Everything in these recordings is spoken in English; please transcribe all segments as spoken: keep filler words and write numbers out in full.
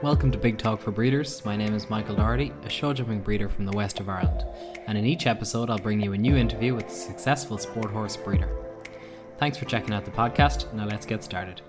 Welcome to Big Talk for Breeders. My name is Michael Doherty, a show jumping breeder from the west of Ireland, and in each episode I'll bring you a new interview with a successful sport horse breeder. Thanks for checking out the podcast. Now let's get started.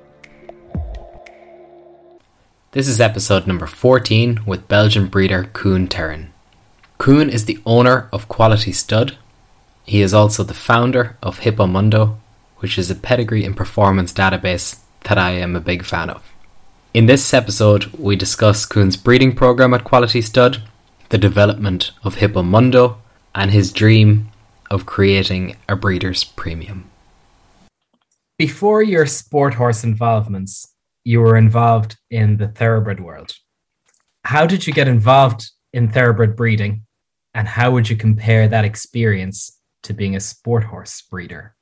This is episode number fourteen with Belgian breeder Koen Terren. Koen is the owner of Quality Stud. He is also the founder of Hippomundo, which is a pedigree and performance database that I am a big fan of. In this episode, we discuss Koen's breeding program at Quality Stud, the development of Hippomundo, and his dream of creating a breeder's premium. Before your sport horse involvements, you were involved in the thoroughbred world. How did you get involved in thoroughbred breeding, and how would you compare that experience to being a sport horse breeder?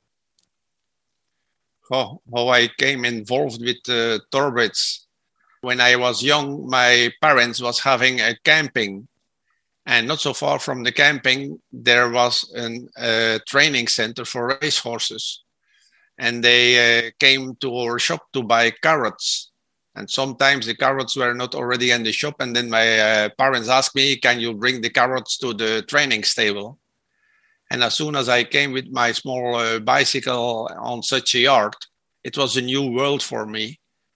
Oh, how I came involved with uh, thoroughbreds. When I was young, my parents was having a camping, and not so far from the camping, there was a uh, training center for racehorses. And they uh, came to our shop to buy carrots. And sometimes the carrots were not already in the shop. And then my uh, parents asked me, can you bring the carrots to the training stable? And as soon as I came with my small uh, bicycle on such a yard, it was a new world for me.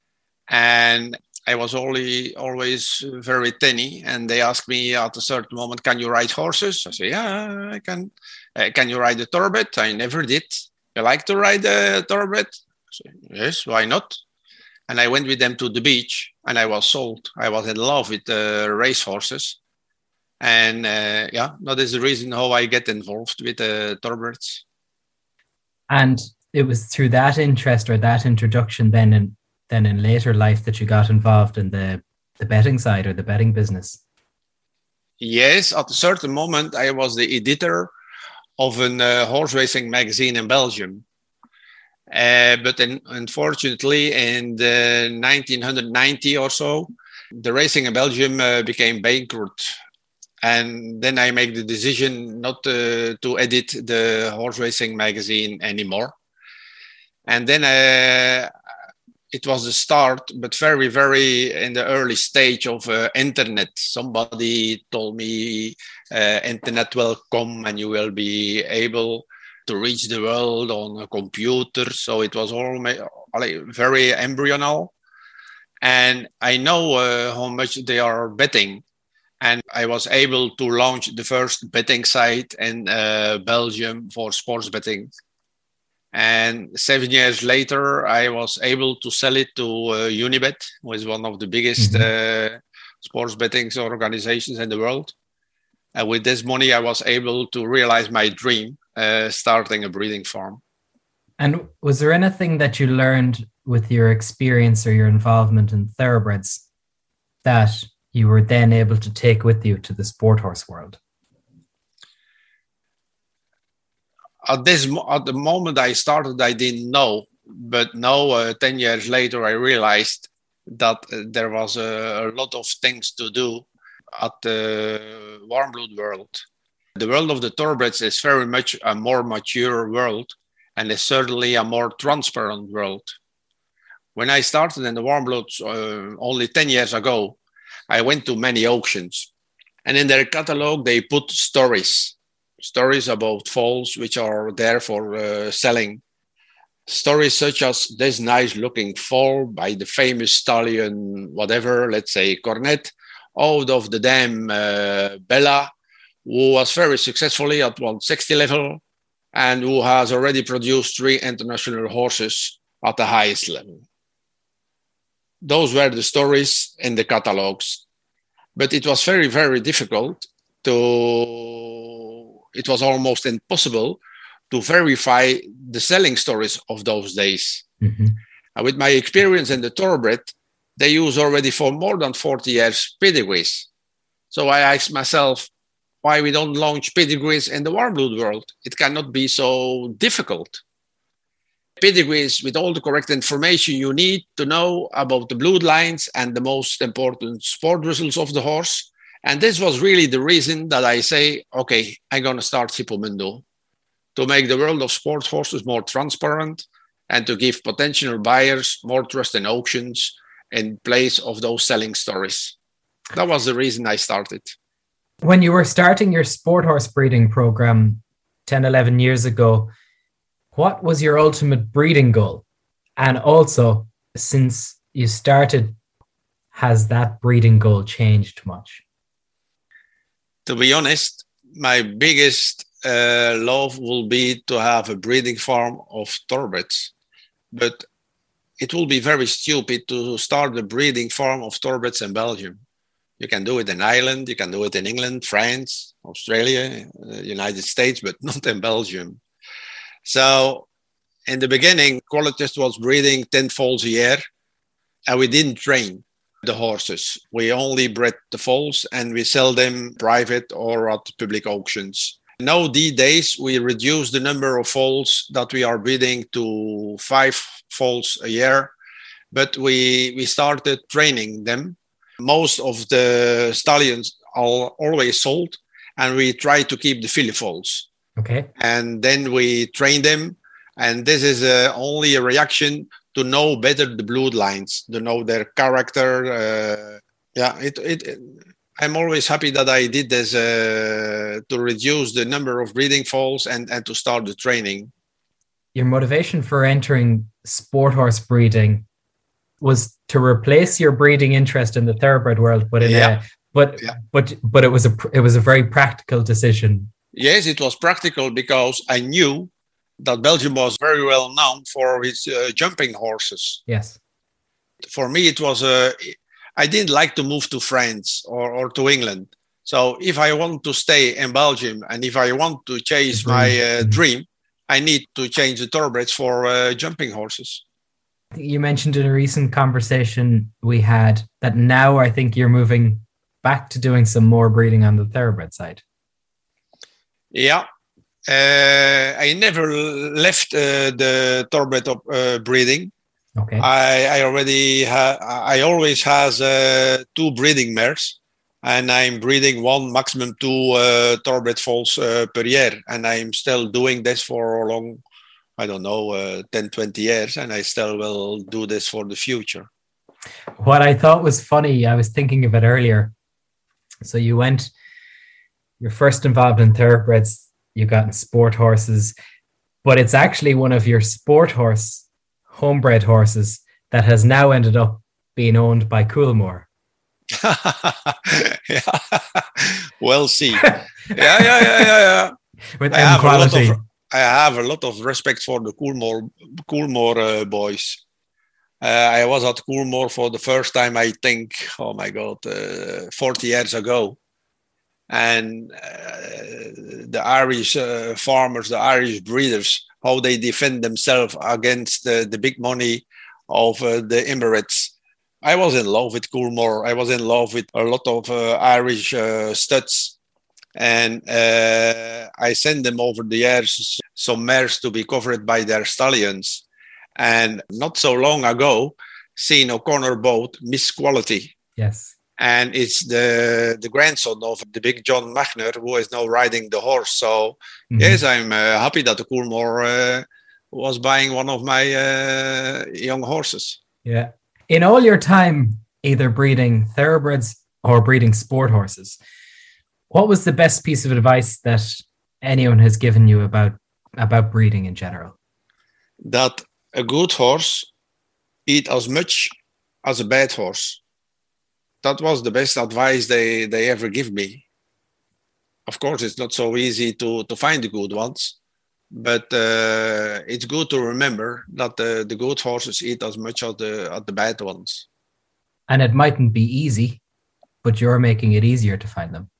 And I was only always very tiny, and they asked me at a certain moment, can you ride horses? I say, yeah, I can. Uh, can you ride a thoroughbred? I never did. You like to ride a thoroughbred? I say, yes, why not? And I went with them to the beach, and I was sold. I was in love with uh, race horses. And uh, yeah, that is the reason how I get involved with uh, thoroughbreds. And it was through that interest or that introduction then in then in later life that you got involved in the, the betting side or the betting business? Yes, at a certain moment, I was the editor of a uh, horse racing magazine in Belgium. Uh, but in, unfortunately, in the nineteen ninety or so, the racing in Belgium uh, became bankrupt. And then I made the decision not uh, to edit the horse racing magazine anymore. And then uh, it was the start, but very, very in the early stage of uh, internet. Somebody told me uh, internet will come and you will be able to reach the world on a computer. So it was all very embryonal. And I know uh, how much they are betting. And I was able to launch the first betting site in uh, Belgium for sports betting. And seven years later, I was able to sell it to uh, Unibet, who is one of the biggest mm-hmm. uh, sports betting organizations in the world. And with this money, I was able to realize my dream, uh, starting a breeding farm. And was there anything that you learned with your experience or your involvement in thoroughbreds that you were then able to take with you to the sport horse world? At this, at the moment I started, I didn't know, but now uh, ten years later, I realized that uh, there was a, a lot of things to do at the warm blood world. The world of the thoroughbreds is very much a more mature world, and is certainly a more transparent world. When I started in the warm bloods uh, only ten years ago, I went to many auctions, and in their catalog they put stories. Stories about foals which are there for uh, selling. Stories such as this nice looking foal by the famous stallion, whatever, let's say Cornet, out of the dam uh, Bella, who was very successfully at one sixty level and who has already produced three international horses at the highest level. Those were the stories in the catalogs. But it was very, very difficult to... It was almost impossible to verify the selling stories of those days. Mm-hmm. And with my experience in the thoroughbred, they use already for more than forty years pedigrees. So I asked myself why we don't launch pedigrees in the warm blood world. It cannot be so difficult. Pedigrees with all the correct information you need to know about the bloodlines and the most important sport results of the horse. And this was really the reason that I say, okay, I'm going to start Hippomundo to make the world of sports horses more transparent and to give potential buyers more trust in auctions in place of those selling stories. That was the reason I started. When you were starting your sport horse breeding program ten, eleven years ago, what was your ultimate breeding goal? And also, since you started, has that breeding goal changed much? To be honest, my biggest uh, love will be to have a breeding farm of thoroughbreds. But it will be very stupid to start a breeding farm of thoroughbreds in Belgium. You can do it in Ireland, you can do it in England, France, Australia, uh, United States, but not in Belgium. So in the beginning, Qualitas was breeding ten foals a year, and we didn't train the horses. We only bred the foals and we sell them private or at public auctions. Now these days, we reduce the number of foals that we are breeding to five foals a year, but we, we started training them. Most of the stallions are always sold, and we try to keep the filly foals. Okay. And then we train them, and this is uh, only a reaction to know better the bloodlines, to know their character. Uh, yeah, it, it, it. I'm always happy that I did this uh, to reduce the number of breeding foals and, and to start the training. Your motivation for entering sport horse breeding was to replace your breeding interest in the thoroughbred world, but in yeah. a, but yeah. but but it was a it was a very practical decision. Yes, it was practical because I knew that Belgium was very well known for its uh, jumping horses. Yes. For me, it was a. Uh, I didn't like to move to France or, or to England. So if I want to stay in Belgium and if I want to chase my uh, mm-hmm. dream, I need to change the thoroughbreds for uh, jumping horses. You mentioned in a recent conversation we had that now I think you're moving back to doing some more breeding on the thoroughbred side. Yeah. Uh, I never left uh, the thoroughbred uh, breeding. Okay. I, I already ha- I always has uh, two breeding mares, and I'm breeding one, maximum two uh, thoroughbred foals uh, per year. And I'm still doing this for a long, I don't know, uh, ten, twenty years, and I still will do this for the future. What I thought was funny, I was thinking of it earlier. So you went, you're first involved in thoroughbreds, you got in sport horses, but it's actually one of your sport horse, homebred horses that has now ended up being owned by Coolmore. yeah. Well, see. yeah, yeah, yeah, yeah, yeah. With I have quality. a lot of, I have a lot of respect for the Coolmore, Coolmore uh, boys. Uh, I was at Coolmore for the first time, I think, oh my God, uh, forty years ago. And uh, the Irish uh, farmers, the Irish breeders, how they defend themselves against the, the big money of uh, the Emirates. I was in love with Coolmore. I was in love with a lot of uh, Irish uh, studs. And uh, I sent them over the years some mares to be covered by their stallions. And not so long ago, seen O'Connor boat, Miss Quality. Yes. And it's the, the grandson of the big John Machner who is now riding the horse. So, mm-hmm. yes, I'm uh, happy that the Coolmore uh, was buying one of my uh, young horses. Yeah. In all your time, either breeding thoroughbreds or breeding sport horses, what was the best piece of advice that anyone has given you about, about breeding in general? That a good horse eat as much as a bad horse. That was the best advice they, they ever give me. Of course, it's not so easy to, to find the good ones, but uh, it's good to remember that the, the good horses eat as much as the, as the bad ones. And it mightn't be easy, but you're making it easier to find them.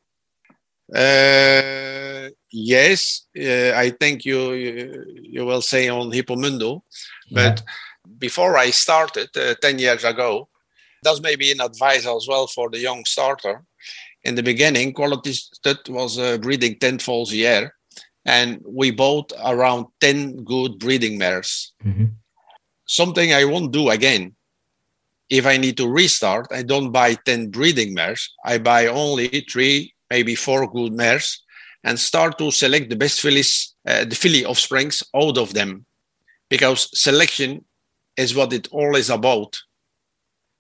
Uh, yes, uh, I think you, you you will say on Hippomundo, but yeah. Before I started uh, ten years ago, that's maybe an advice as well for the young starter. In the beginning, Quality Stud was uh, breeding ten foals a year, and we bought around ten good breeding mares. Mm-hmm. Something I won't do again. If I need to restart, I don't buy ten breeding mares. I buy only three, maybe four good mares, and start to select the best fillies, uh, the filly offsprings out of them. Because selection is what it all is about.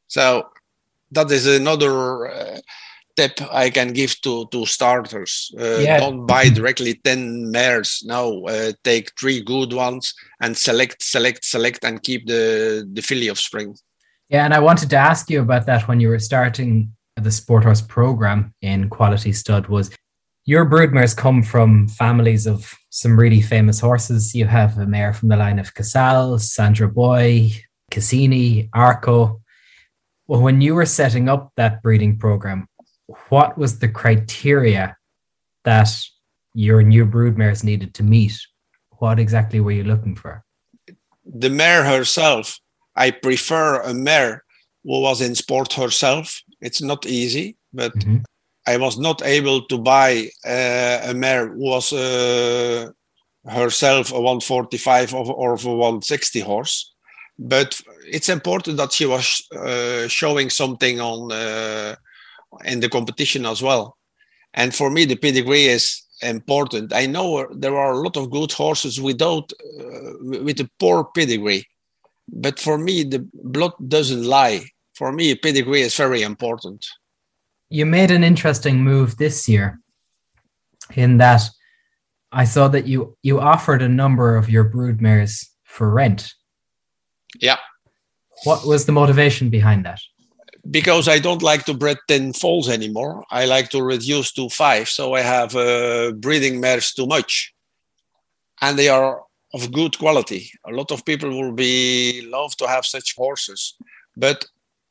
So that is another uh, tip I can give to, to starters. Uh, Yeah. Don't buy directly ten mares. No, uh, take three good ones and select, select, select, and keep the, the filly of spring. Yeah, and I wanted to ask you about that when you were starting the Sport Horse program in Quality Stud. Was your broodmares come from families of some really famous horses? You have a mare from the line of Casal, Sandra Boy, Cassini, Arco. Well, when you were setting up that breeding program, what was the criteria that your new broodmares needed to meet? What exactly were you looking for? The mare herself, I prefer a mare who was in sport herself. It's not easy, but mm-hmm. I was not able to buy uh, a mare who was uh, herself a one forty-five or, or a one sixty horse. But it's important that she was uh, showing something on uh, in the competition as well. And for me, the pedigree is important. I know there are a lot of good horses without uh, with a poor pedigree. But for me, the blood doesn't lie. For me, pedigree is very important. You made an interesting move this year in that I saw that you, you offered a number of your broodmares for rent. Yeah. What was the motivation behind that? Because I don't like to breed ten foals anymore. I like to reduce to five. So I have uh, breeding mares too much. And they are of good quality. A lot of people will be love to have such horses, but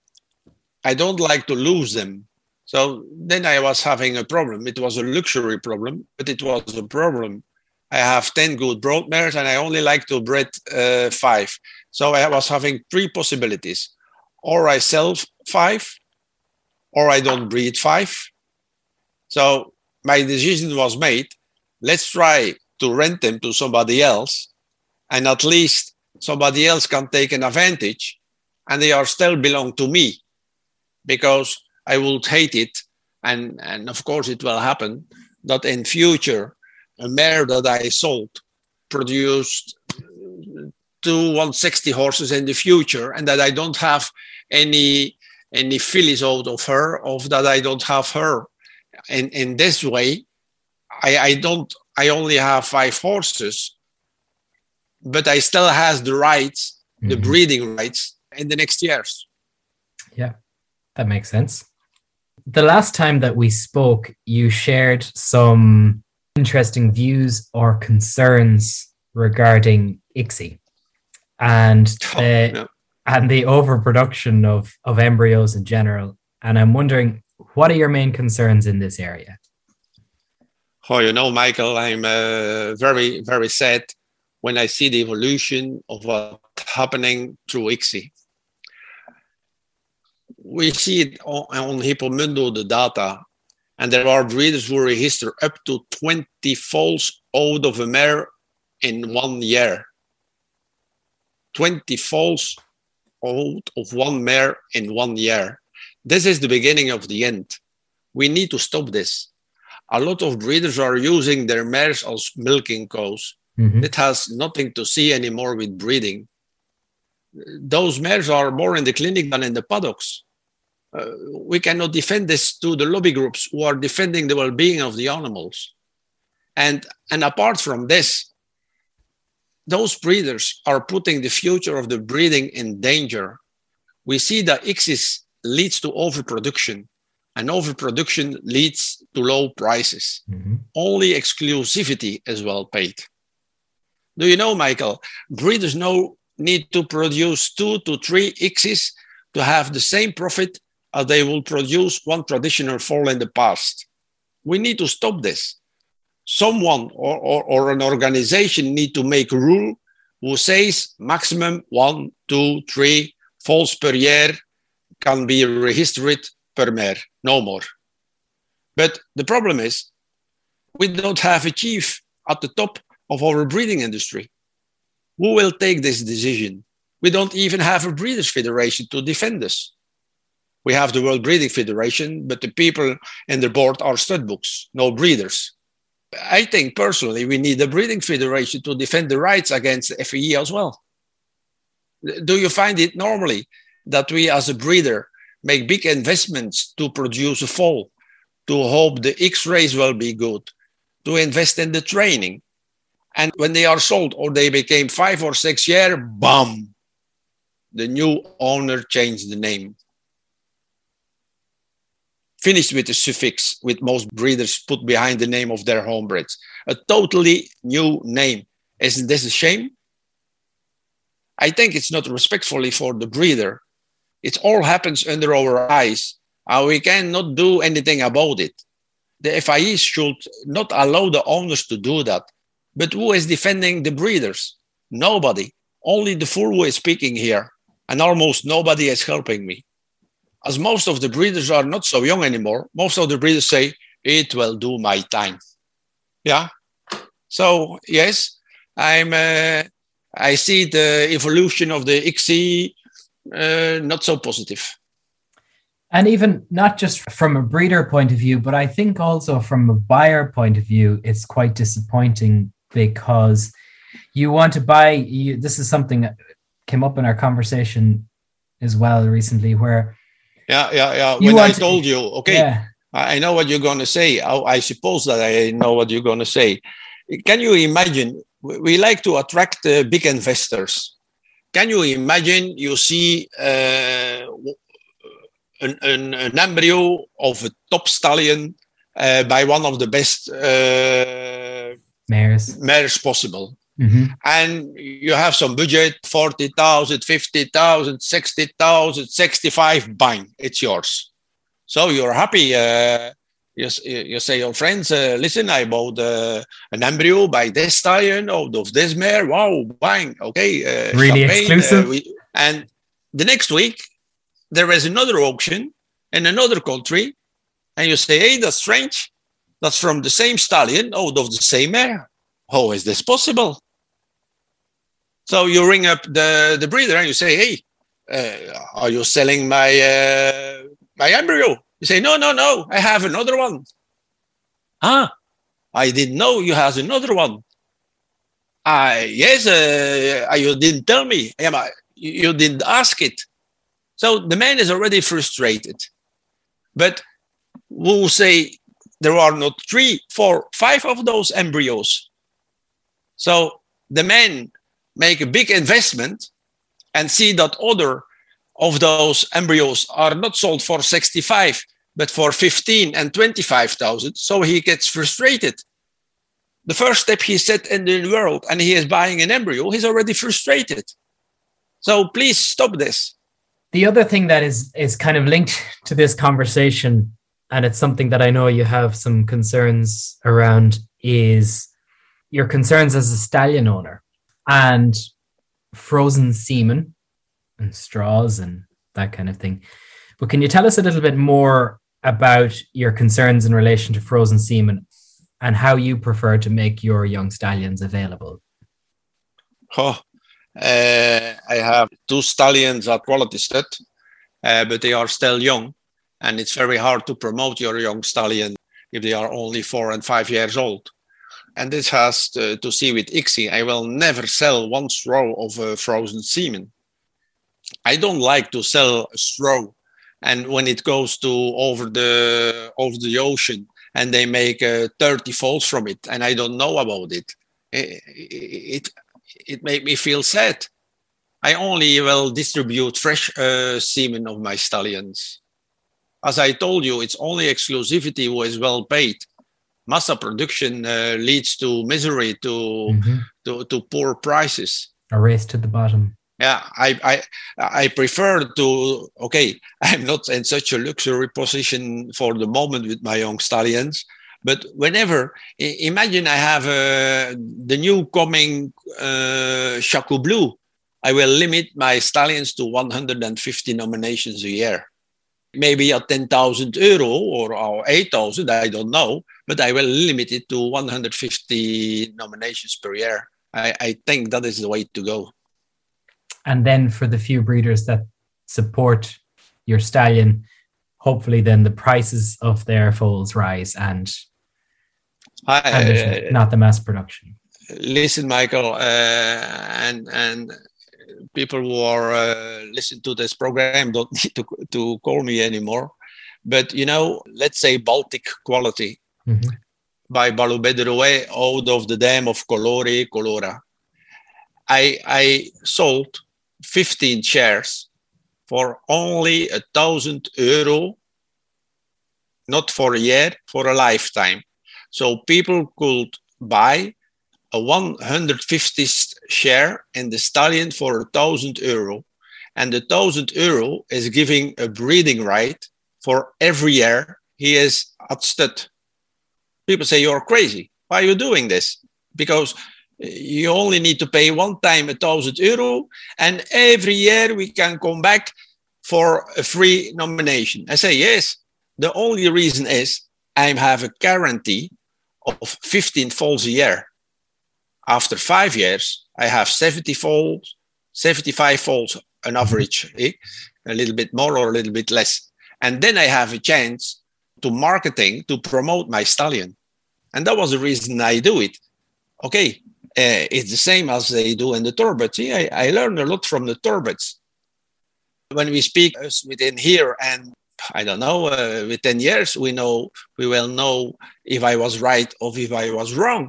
I don't like to lose them. So then I was having a problem. It was a luxury problem, but it was a problem. I have ten good brood mares and I only like to breed uh, five. So I was having three possibilities. Or I sell five, or I don't breed five. So my decision was made. Let's try to rent them to somebody else. And at least somebody else can take an advantage and they are still belong to me, because I would hate it. And, and of course it will happen that in future, a mare that I sold produced two one sixty horses in the future, and that I don't have any, any fillies out of her, of that I don't have her. And in this way, I, I don't, I only have five horses, but I still has the rights, mm-hmm. the breeding rights in the next years. Yeah, that makes sense. The last time that we spoke, you shared some interesting views or concerns regarding I C S I and the, oh, no. and the overproduction of, of embryos in general. And I'm wondering, what are your main concerns in this area? Oh, you know, Michael, I'm uh, very, very sad when I see the evolution of what's happening through I C S I. We see it on, on Hippomundo, the data, and there are breeders who register up to twenty foals out of a mare in one year. twenty foals out of one mare in one year. This is the beginning of the end. We need to stop this. A lot of breeders are using their mares as milking cows. Mm-hmm. It has nothing to see anymore with breeding. Those mares are more in the clinic than in the paddocks. Uh, we cannot defend this to the lobby groups who are defending the well-being of the animals. And, and apart from this, those breeders are putting the future of the breeding in danger. We see that I C S I leads to overproduction, and overproduction leads to low prices. Mm-hmm. Only exclusivity is well paid. Do you know, Michael, breeders now need to produce two to three I C S I to have the same profit as they will produce one traditional foal in the past. We need to stop this. Someone or, or, or an organization need to make a rule who says maximum one, two, three foals per year can be registered per mare, no more. But the problem is we don't have a chief at the top of our breeding industry. Who will take this decision? We don't even have a breeders' federation to defend us. We have the World Breeding Federation, but the people in the board are stud books, no breeders. I think personally we need a breeding federation to defend the rights against F E E as well. Do you find it normally that we as a breeder make big investments to produce a foal, to hope the X-rays will be good, to invest in the training. And when they are sold or they became five or six years, bam, the new owner changed the name. Finished with the suffix, with most breeders put behind the name of their homebreds. A totally new name. Isn't this a shame? I think it's not respectfully for the breeder. It all happens under our eyes, and we cannot do anything about it. The F I E should not allow the owners to do that. But who is defending the breeders? Nobody. Only the fool who is speaking here. And almost nobody is helping me. As most of the breeders are not so young anymore, most of the breeders say, it will do my time. Yeah. So, yes, I'm. Uh, I see the evolution of the I C S I uh, not so positive. And even not just from a breeder point of view, but I think also from a buyer point of view, it's quite disappointing because you want to buy, you, this is something that came up in our conversation as well recently where... Yeah, yeah, yeah. When I told you, okay, yeah. I know what you're going to say. I, I suppose that I know what you're going to say. Can you imagine, we like to attract uh, big investors. Can you imagine you see uh, an, an, an embryo of a top stallion uh, by one of the best uh, mares. mares possible? Mm-hmm. And you have some budget, forty thousand, fifty thousand, sixty thousand, sixty-five, bang, it's yours. So you're happy. Uh, you, you say your friends, uh, listen, I bought uh, an embryo by this stallion out of this mare. Wow, bang, okay. Uh, really exclusive. Uh, we, and the next week, there is another auction in another country. And you say, hey, that's strange. That's from the same stallion out of the same mare. How is this possible? So you ring up the, the breeder and you say, hey, uh, are you selling my uh, my embryo? You say, no, no, no, I have another one. Ah, I didn't know you have another one. Ah, yes, uh, you didn't tell me. You didn't ask it. So the man is already frustrated. But we'll say there are not three, four, five of those embryos. So the men make a big investment and see that other of those embryos are not sold for sixty-five, but for fifteen and twenty-five thousand. So he gets frustrated. The first step he set in the world and he is buying an embryo, he's already frustrated. So please stop this. The other thing that is, is kind of linked to this conversation, and it's something that I know you have some concerns around, is your concerns as a stallion owner and frozen semen and straws and that kind of thing. But can you tell us a little bit more about your concerns in relation to frozen semen and how you prefer to make your young stallions available? Oh, uh, I have two stallions at Quality Stud, uh, but they are still young. And it's very hard to promote your young stallion if they are only four and five years old. And this has to, to see with I C S I. I will never sell one straw of uh, frozen semen. I don't like to sell a straw. And when it goes to over the over the ocean and they make uh, thirty foals from it, and I don't know about it, it, it, it made me feel sad. I only will distribute fresh uh, semen of my stallions. As I told you, it's only exclusivity who is well paid. Massa production uh, leads to misery, to, mm-hmm. to to poor prices. A race to the bottom. Yeah, I, I I prefer to, okay, I'm not in such a luxury position for the moment with my young stallions, but whenever, imagine I have uh, the new coming uh, Chaco Blue, I will limit my stallions to one hundred fifty nominations a year. Maybe at ten thousand euro or, or eight thousand, I don't know, but I will limit it to one hundred fifty nominations per year. I, I think that is the way to go. And then for the few breeders that support your stallion, hopefully then the prices of their foals rise and, I, and not the mass production. Listen, Michael, uh, and and people who are uh, listening to this program don't need to, to call me anymore. But, you know, let's say Baltic quality mm-hmm. by Balubedrouet out of the dam of Colore, Colora. I, I sold fifteen shares for only a thousand euro, not for a year, for a lifetime. So people could buy a one hundred fifty share in the stallion for a thousand euro. And the thousand euro is giving a breeding right for every year he is at stud. People say, you're crazy. Why are you doing this? Because you only need to pay one time a thousand euro, and every year we can come back for a free nomination. I say, yes. The only reason is I have a guarantee of fifteen foals a year. After five years, I have seventy foals, seventy-five foals on average, eh? A little bit more or a little bit less. And then I have a chance to marketing, to promote my stallion. And that was the reason I do it. Okay, uh, it's the same as they do in the Torbets. I, I learned a lot from the Torbets. When we speak within here, and I don't know, uh, with ten years, we know we will know if I was right or if I was wrong.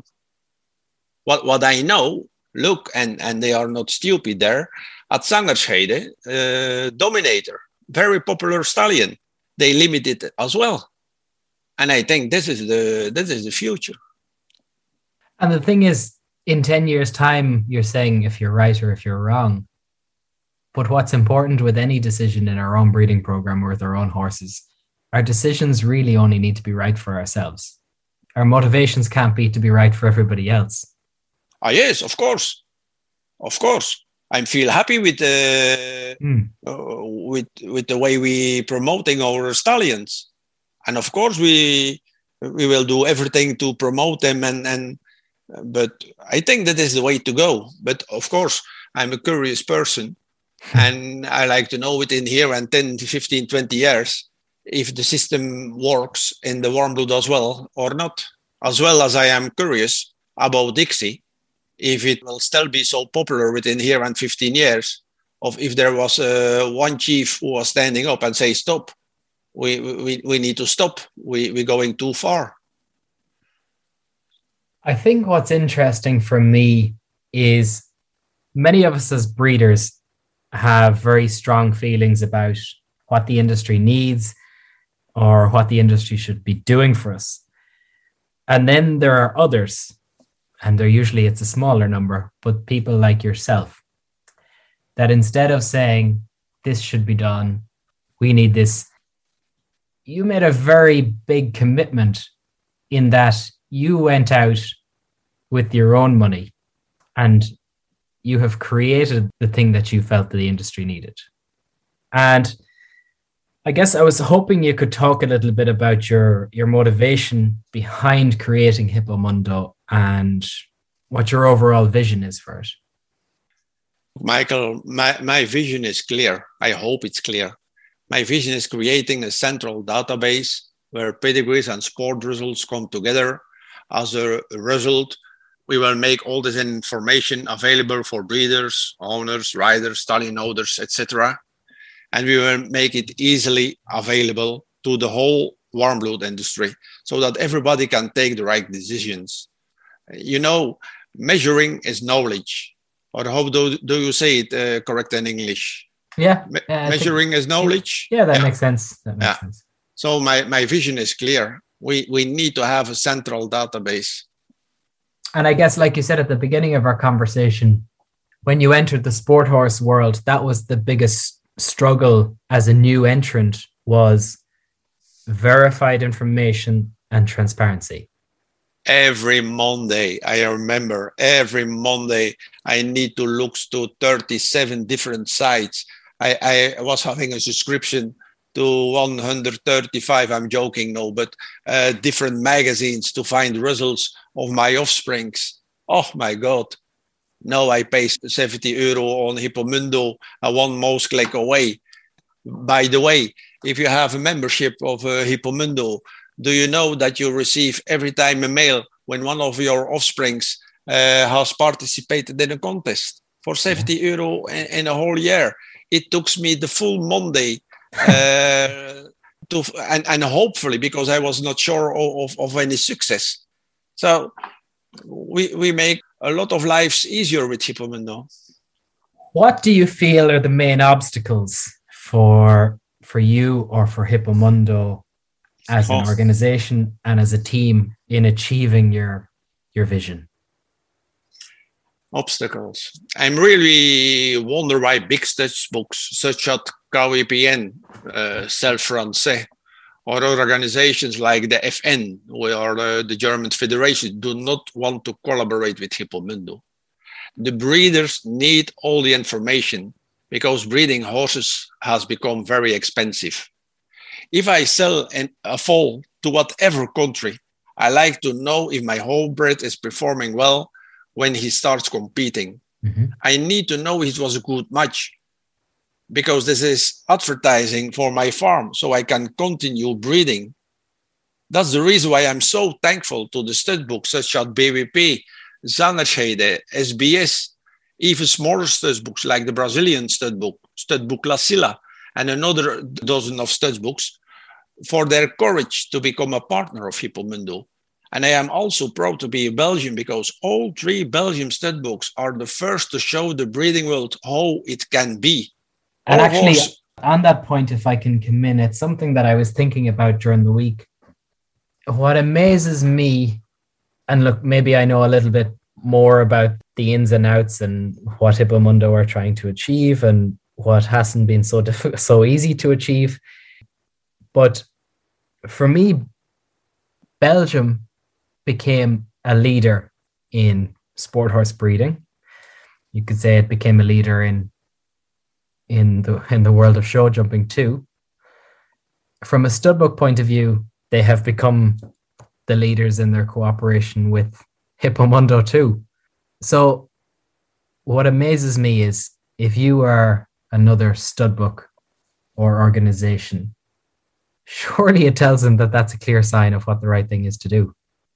What what I know, look, and, and they are not stupid there, at Zangerscheide, uh, Dominator, very popular stallion. They limit it as well. And I think this is the this is the future. And the thing is, in ten years' time, you're saying if you're right or if you're wrong. But what's important with any decision in our own breeding program or with our own horses, our decisions really only need to be right for ourselves. Our motivations can't be to be right for everybody else. Ah, yes, of course. Of course. I feel happy with, uh, mm. uh, with, with the way we promoting our stallions. And of course, we we will do everything to promote them. And, and but I think that is the way to go. But of course, I'm a curious person. And I like to know within here and ten, fifteen, twenty years if the system works in the warm blood as well or not. As well as I am curious about Dixie, if it will still be so popular within here and fifteen years, of if there was uh, one chief who was standing up and say, stop, we, we, we need to stop, we, we're going too far. I think what's interesting for me is many of us as breeders have very strong feelings about what the industry needs or what the industry should be doing for us. And then there are others, and they're usually, it's a smaller number, but people like yourself, that instead of saying, this should be done, we need this, you made a very big commitment in that you went out with your own money and you have created the thing that you felt that the industry needed. And I guess I was hoping you could talk a little bit about your, your motivation behind creating Hippomundo and what your overall vision is for it. Michael, my, my vision is clear. I hope it's clear. My vision is creating a central database where pedigrees and sport results come together. As a result, we will make all this information available for breeders, owners, riders, stallion owners, et cetera. And we will make it easily available to the whole warm blood industry so that everybody can take the right decisions. You know, measuring is knowledge. Or how do, do you say it uh, correct in English? Yeah. Me- measuring think, is knowledge? Yeah, that yeah. makes sense. That makes yeah. sense. So my, my vision is clear. We, we need to have a central database. And I guess, like you said at the beginning of our conversation, when you entered the sport horse world, that was the biggest struggle as a new entrant, was verified information and transparency. Every Monday, I remember, every Monday, I need to look to thirty-seven different sites. I, I was having a subscription to one hundred thirty-five, I'm joking now, but uh, different magazines to find results of my offsprings. Oh my God. Now I pay seventy euro on Hippomundo and one mouse click away. By the way, if you have a membership of uh, Hippomundo, do you know that you receive every time a mail when one of your offsprings uh, has participated in a contest? for seventy yeah. euro in, in a whole year. It took me the full Monday uh, to, and, and hopefully, because I was not sure of, of, of any success. So we we make a lot of lives easier with Hippomundo. What do you feel are the main obstacles for for you or for Hippomundo as an oh. organization and as a team in achieving your your vision? Obstacles. I'm really wonder why big Dutch books such as K W P N, uh, Cell Français, or organizations like the F N or uh, the German Federation do not want to collaborate with Hippomundo. The breeders need all the information because breeding horses has become very expensive. If I sell an, a foal to whatever country, I like to know if my homebred is performing well when he starts competing. Mm-hmm. I need to know it was a good match because this is advertising for my farm so I can continue breeding. That's the reason why I'm so thankful to the stud books such as B W P, Zanderscheide, S B S, even smaller stud books like the Brazilian stud book, stud book La Silla, and another dozen of stud books for their courage to become a partner of Hippomundo. And I am also proud to be a Belgian because all three Belgian stud books are the first to show the breeding world how it can be. And all actually, horse... on that point, if I can come in, it's something that I was thinking about during the week. What amazes me, and look, maybe I know a little bit more about the ins and outs and what Hippomundo are trying to achieve and what hasn't been so diff- so easy to achieve. But for me, Belgium became a leader in sport horse breeding. You could say it became a leader in in the in the world of show jumping too. From a studbook point of view, they have become the leaders in their cooperation with Hippomundo too. So what amazes me is if you are another studbook or organization, surely it tells them that that's a clear sign of what the right thing is to do.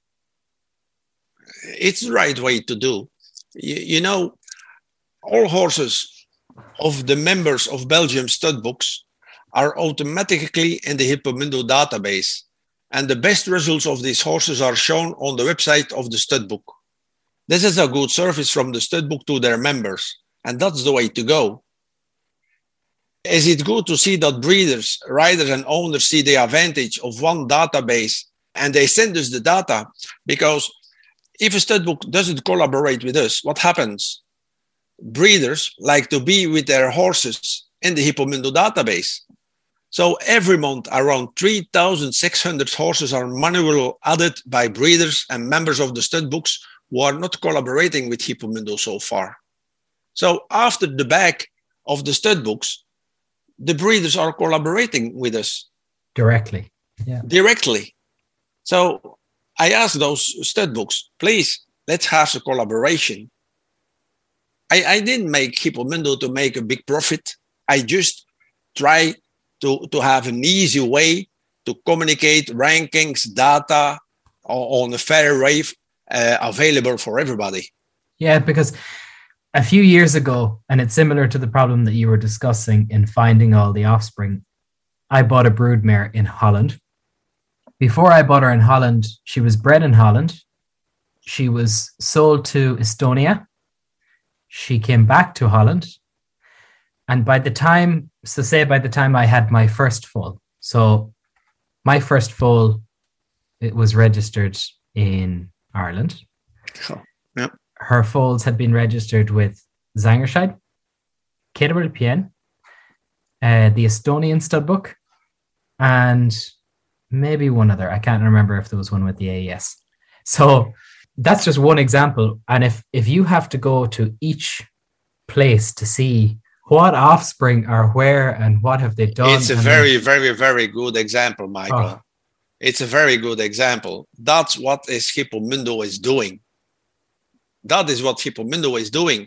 It's the right way to do. You, you know, all horses of the members of Belgium stud books are automatically in the Hippomundo database. And the best results of these horses are shown on the website of the stud book. This is a good service from the stud book to their members. And that's the way to go. Is it good to see that breeders, riders and owners see the advantage of one database and they send us the data? Because if a stud book doesn't collaborate with us, what happens? Breeders like to be with their horses in the Hippomundo database. So every month, around three thousand six hundred horses are manually added by breeders and members of the stud books who are not collaborating with Hippomundo so far. So after the back of the stud books, the breeders are collaborating with us. Directly. Yeah. Directly. So I ask those stud books, please, let's have a collaboration. I, I didn't make Hippomundo to make a big profit. I just try to, to have an easy way to communicate rankings, data on a fair way uh, available for everybody. Yeah, because a few years ago, and it's similar to the problem that you were discussing in finding all the offspring, I bought a broodmare in Holland. Before I bought her in Holland, she was bred in Holland. She was sold to Estonia. She came back to Holland. And by the time, so say by the time I had my first foal, so my first foal, it was registered in Ireland. Oh, yeah. Her foals had been registered with Zanderscheide, K W P N, uh, the Estonian stud book, and maybe one other. I can't remember if there was one with the A E S. So that's just one example. And if, if you have to go to each place to see what offspring are where and what have they done. It's a very, then... very, very good example, Michael. Oh. It's a very good example. That's what is Hippomundo is doing. That is what Hippomundo is doing.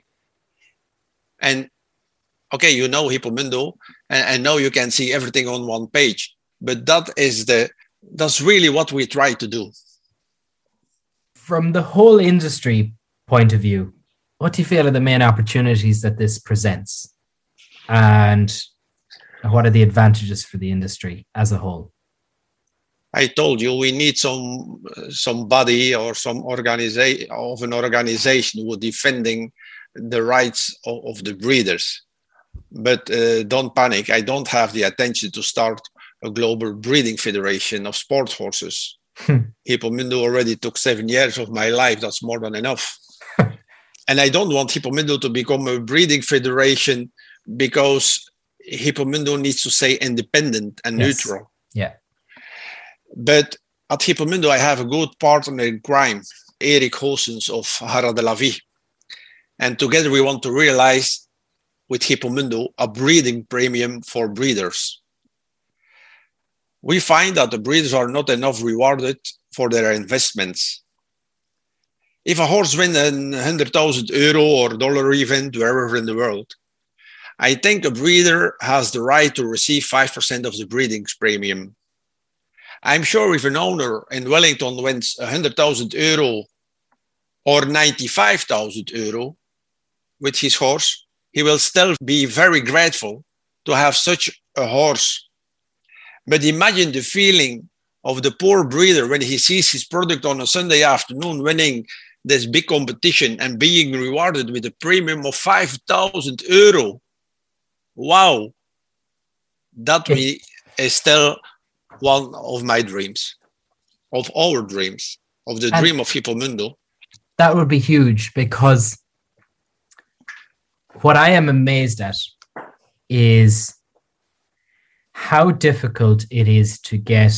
And okay, you know Hippomundo, and, and now you can see everything on one page. But that is the that's really what we try to do. From the whole industry point of view, what do you feel are the main opportunities that this presents? And what are the advantages for the industry as a whole? I told you we need some somebody or some organization of an organization who are defending the rights of, of the breeders. But uh, don't panic. I don't have the attention to start a global breeding federation of sport horses. Hippomundo already took seven years of my life. That's more than enough. And I don't want Hippomundo to become a breeding federation because Hippomundo needs to stay independent and yes. neutral. Yeah. But at Hippomundo, I have a good partner in crime, Erik Hoosens of Haras de la Vie. And together we want to realize with Hippomundo a breeding premium for breeders. We find that the breeders are not enough rewarded for their investments. If a horse wins a one hundred thousand euro or dollar event wherever in the world, I think a breeder has the right to receive five percent of the breeding premium. I'm sure if an owner in Wellington wins one hundred thousand euro or ninety-five thousand euro with his horse, he will still be very grateful to have such a horse. But imagine the feeling of the poor breeder when he sees his product on a Sunday afternoon winning this big competition and being rewarded with a premium of five thousand euro. Wow. That me is still one of my dreams, of our dreams, of the and dream of Hippomundo. That would be huge, because what I am amazed at is how difficult it is to get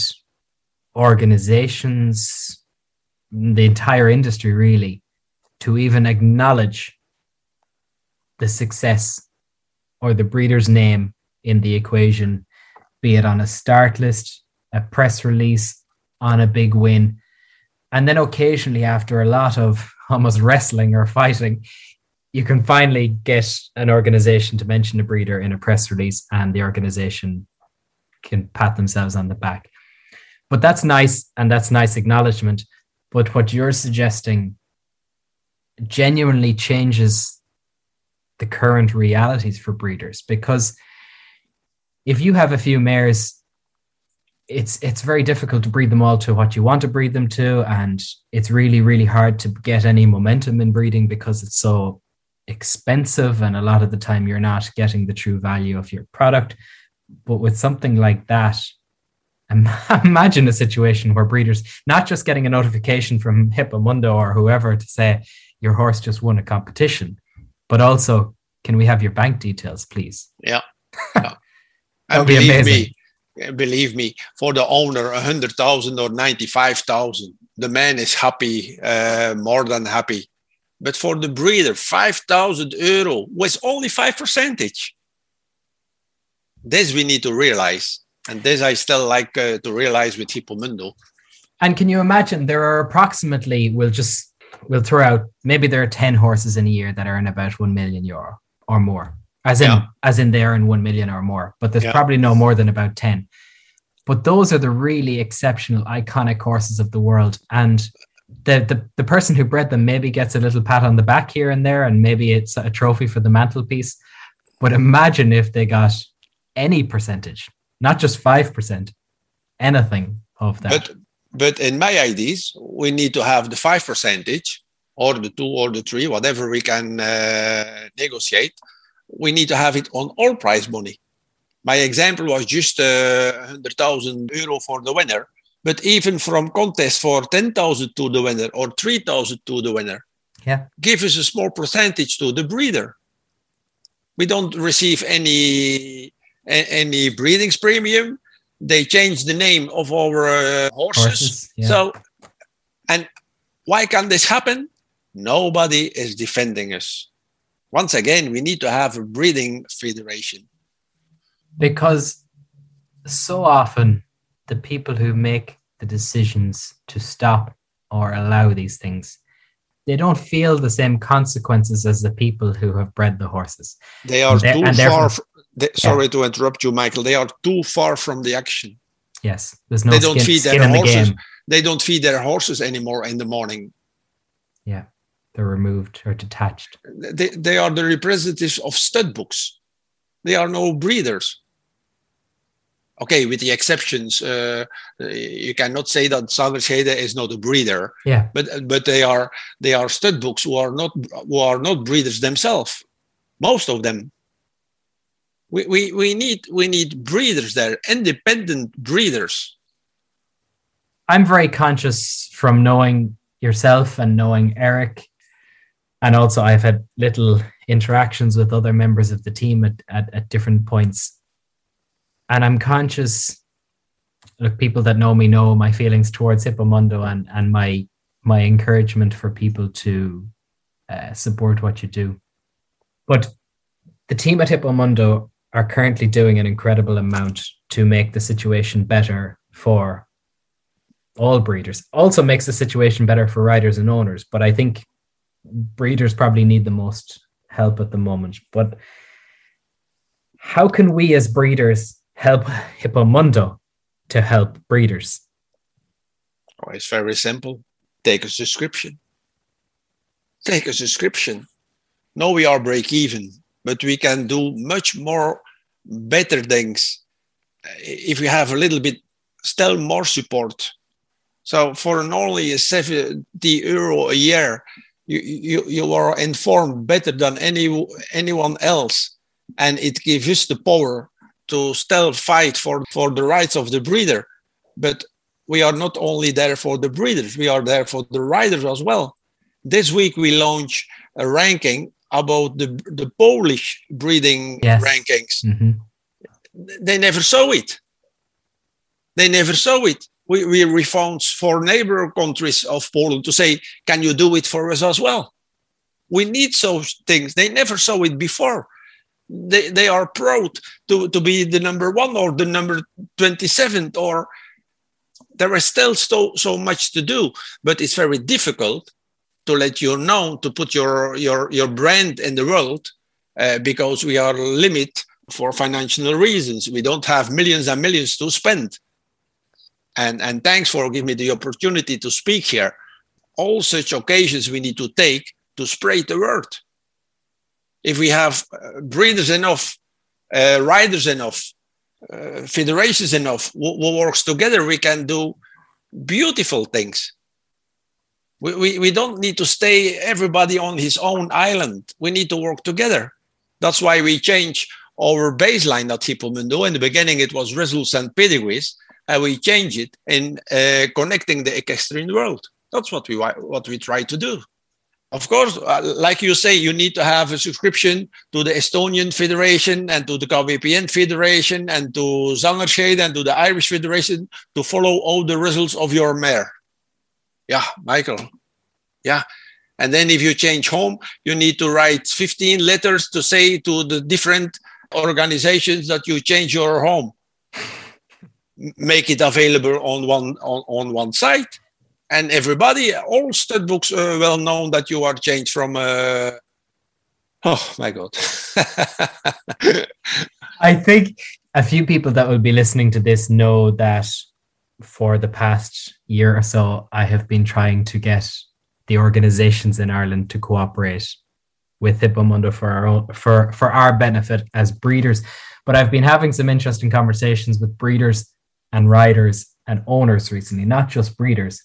organizations, the entire industry really, to even acknowledge the success or the breeder's name in the equation, be it on a start list, a press release, on a big win. And then occasionally, after a lot of almost wrestling or fighting, you can finally get an organization to mention a breeder in a press release, and the organization can pat themselves on the back. But that's nice, and that's nice acknowledgement. But what you're suggesting genuinely changes the current realities for breeders, because if you have a few mares, it's it's very difficult to breed them all to what you want to breed them to, and it's really, really hard to get any momentum in breeding because it's so expensive, and a lot of the time you're not getting the true value of your product. But with something like that, imagine a situation where breeders not just getting a notification from Hippomundo or whoever to say your horse just won a competition, but also, can we have your bank details, please? Yeah. yeah. And be believe amazing. me, believe me, for the owner, a hundred thousand or ninety-five thousand, the man is happy, uh, more than happy. But for the breeder, five thousand euro with only five percentage. This we need to realize. And this I still like uh, to realize with Hippomundo. And can you imagine, there are approximately, we'll just, we'll throw out, maybe there are ten horses in a year that earn about one million euro or more. As in, yeah. as in they earn one million or more, but there's yeah. probably no more than about ten. But those are the really exceptional, iconic horses of the world. And the, the, the person who bred them maybe gets a little pat on the back here and there, and maybe it's a trophy for the mantelpiece. But imagine if they got any percentage, not just five percent, anything of that. But, but in my ideas, we need to have the five percentage or the two or the three, whatever we can uh, negotiate. We need to have it on all prize money. My example was just uh, one hundred thousand euro for the winner, but even from contest for ten thousand to the winner or three thousand to the winner, yeah, give us a small percentage to the breeder. We don't receive any any breeding premium. They change the name of our uh, horses. horses yeah. So, and why can this happen? Nobody is defending us. Once again, we need to have a breeding federation. Because so often the people who make the decisions to stop or allow these things, they don't feel the same consequences as the people who have bred the horses. They are too far. From, they, sorry yeah. to interrupt you, Michael. They are too far from the action. Yes, there's no they don't skin, feed skin their in horses. the game. They don't feed their horses anymore in the morning. Yeah. they're removed or detached? They, they are the representatives of stud books. They are no breeders. Okay, with the exceptions, uh, you cannot say that Zangerscheide is not a breeder. Yeah, but but they are they are stud books who are not who are not breeders themselves. Most of them. We we we need we need breeders there, independent breeders. I'm very conscious from knowing yourself and knowing Eric, and also I've had little interactions with other members of the team at at, at different points. And I'm conscious, look, people that know me know my feelings towards Hippomundo and, and my my encouragement for people to uh, support what you do. But the team at Hippomundo are currently doing an incredible amount to make the situation better for all breeders. Also makes the situation better for riders and owners. But I think breeders probably need the most help at the moment. But how can we as breeders help Hippomundo to help breeders? Oh, it's very simple. Take a subscription. Take a subscription. No, we are break even, but we can do much more better things if we have a little bit still more support. So for an only seventy euro a year, you, you, you are informed better than any anyone else, and it gives us the power to still fight for, for the rights of the breeder. But we are not only there for the breeders, we are there for the riders as well. This week we launch a ranking about the, the Polish breeding yes. rankings. Mm-hmm. They never saw it. They never saw it. We, we, we found for neighbor countries of Poland to say, can you do it for us as well? We need such things. They never saw it before. They they are proud to, to be the number one or the number twenty-seventh, or there is still so, so much to do, but it's very difficult to let you know, to put your, your, your brand in the world uh, because we are limited for financial reasons. We don't have millions and millions to spend. And, and thanks for giving me the opportunity to speak here. All such occasions we need to take to spread the word. If we have uh, breeders enough, uh, riders enough, uh, federations enough, who, who works together, we can do beautiful things. We, we, we don't need to stay everybody on his own island. We need to work together. That's why we change our baseline at Hippomundo. In the beginning, it was results and pedigrees, and we change it in uh, connecting the equestrian world. That's what we what we try to do. Of course, uh, like you say, you need to have a subscription to the Estonian Federation and to the K V P N Federation and to Zangerscheide and to the Irish Federation to follow all the results of your mare. Yeah, Michael. Yeah. And then if you change home, you need to write fifteen letters to say to the different organizations that you change your home. Make it available on one on, on one site. And everybody, all stud books are well known that you are changed from. Uh... Oh my God! I think a few people that will be listening to this know that for the past year or so, I have been trying to get the organizations in Ireland to cooperate with Hippomundo for our own, for for our benefit as breeders. But I've been having some interesting conversations with breeders and riders and owners recently, not just breeders.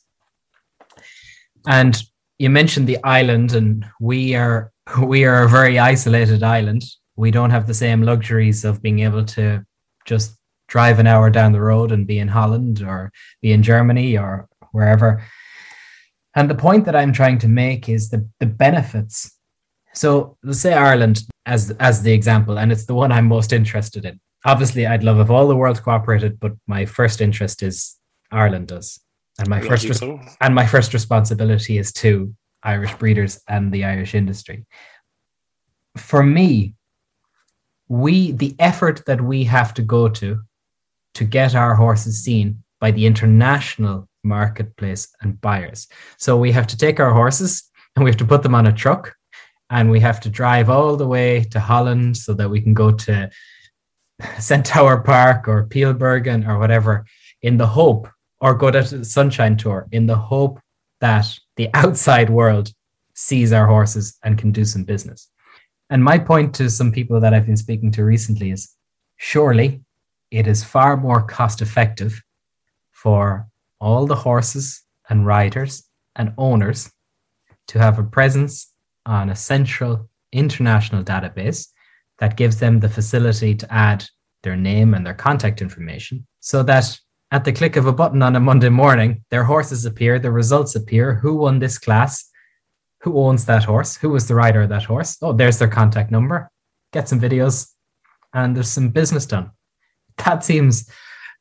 And you mentioned the island, and we are we are a very isolated island. We don't have the same luxuries of being able to just drive an hour down the road and be in Holland or be in Germany or wherever. And the point that I'm trying to make is the, the benefits. So let's say Ireland as, as the example, and it's the one I'm most interested in. Obviously, I'd love if all the world cooperated, but my first interest is Ireland does. And my first res- and my first responsibility is to Irish breeders and the Irish industry. For me, we the effort that we have to go to to get our horses seen by the international marketplace and buyers. So we have to take our horses and we have to put them on a truck, and we have to drive all the way to Holland so that we can go to Centaur Park or Peelbergen or whatever, in the hope, or go to the Sunshine Tour, in the hope that the outside world sees our horses and can do some business. And my point to some people that I've been speaking to recently is, surely it is far more cost effective for all the horses and riders and owners to have a presence on a central international database that gives them the facility to add their name and their contact information, so that at the click of a button on a Monday morning, their horses appear, the results appear, who won this class, who owns that horse, who was the rider of that horse. Oh, there's their contact number. Get some videos and there's some business done. That seems,